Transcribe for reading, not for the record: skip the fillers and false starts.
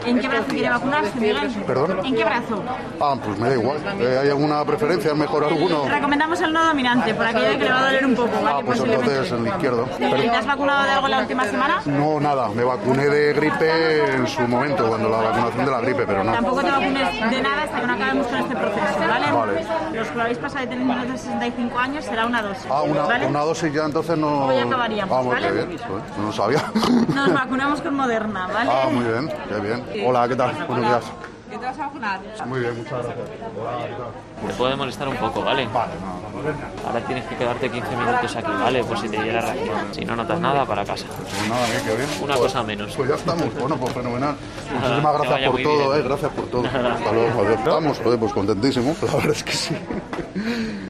¿En qué brazo quiere vacunarse, Miguel? ¿Perdón? ¿En qué brazo? Ah, pues me da igual. ¿Hay alguna preferencia? ¿Mejor alguno? Recomendamos el no dominante, por aquello de que le va a doler un poco, ¿vale? Ah, pues entonces el izquierdo. ¿Te has vacunado de algo la última semana? No, nada. Me vacuné de gripe en su momento, cuando la vacunación de la gripe, pero no. Tampoco te vacunes de nada hasta que no acabemos con este proceso, ¿vale? Vale. Los que lo habéis pasado de tener menos de 65 años será una dosis. Ah, ¿vale? una dosis ya entonces no... Hoy acabaríamos, Vamos, ¿vale? qué bien. Joder, no lo sabía. Nos vacunamos con Moderna, ¿vale? Ah, muy bien, qué bien. Hola, ¿qué tal? Buenos días. ¿Qué te vas a vacunar? Muy bien, muchas gracias. Hola, ¿qué tal? Te puede molestar un poco, ¿vale? Vale, no. Ahora tienes que quedarte 15 minutos aquí, ¿vale? Por si te diera reacción. Si no notas nada, para casa. Pues nada, qué bien. Una cosa menos. Pues ya estamos. Bueno, pues fenomenal. Nada, Muchísimas que gracias vaya por muy todo, bien. Gracias por todo. Nada. Hasta luego. Adiós. Estamos, joder, pues contentísimos. La verdad es que sí.